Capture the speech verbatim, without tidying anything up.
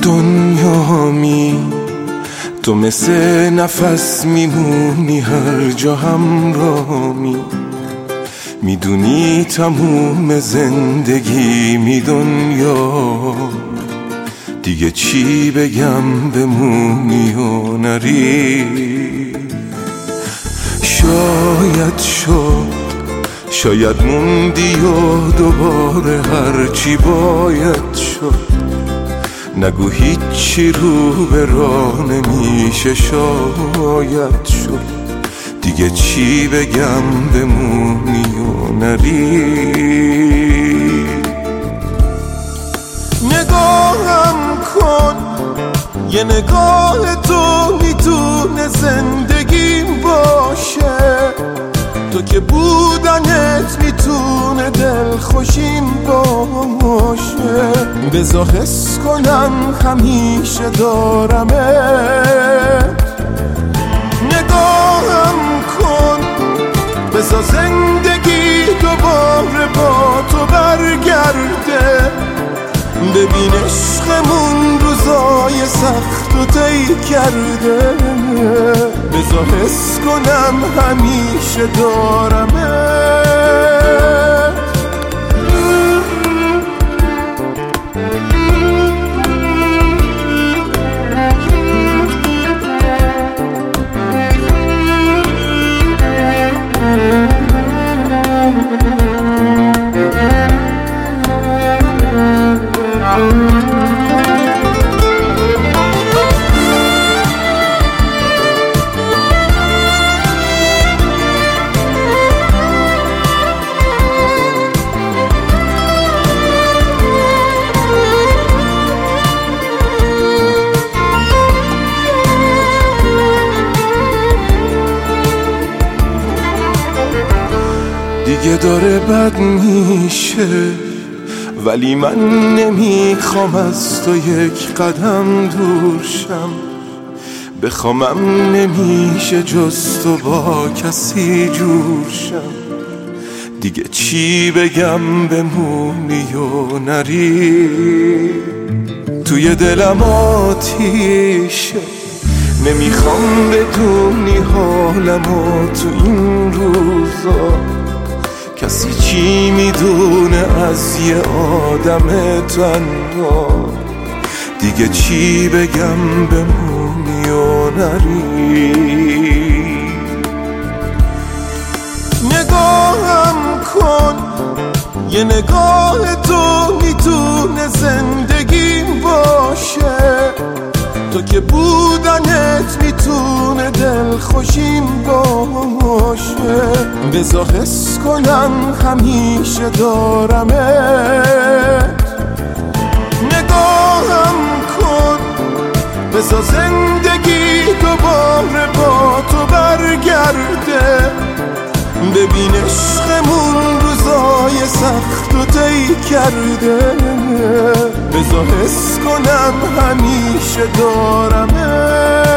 دنیامی، تو مثل نفس میمونی هر جا همرامی. میدونی تموم زندگی می دنیا، دیگه چی بگم بمونی و نری. شاید شد، شاید موندی و دوباره هرچی باید شد. نگو هیچی رو به راه نمیشه، شاید شد. دیگه چی بگم بمونی و نری. نگاهم کن، یه نگاه تو میتونه زندگیم باشه. تو که بودنت میتونه دلخوشیم باشه. بذار حس کنم همیشه دارمت. نگاهم کن، بذار زندگی دوباره با تو برگرده. ببین عشقمون روزای سخت و طی کرده. بذار حس کنم همیشه دارمت. دیگه داره بد میشه، ولی من نمیخوام از تو یک قدم دور شم. بخوامم نمیشه جز تو با کسی جور شم. دیگه چی بگم بمونی و نری. توی دلم آتیشه، نمیخوام بدونی حالمو تو این روزا. کسی چی میدونه از یه آدم تنها. دیگه چی بگم بمونی و نری. نگاهم کن، یه نگاه تو میتونه زندگیم باشه. تو که بودنت میتونه دلخوشیم باشه. بذار حس کنم همیشه دارمت. نگاهم کن، بذار زندگی دوباره با تو برگرده. ببین عشقمون روزای سخت و طی کرده. بذار حس کنم همیشه دارمت.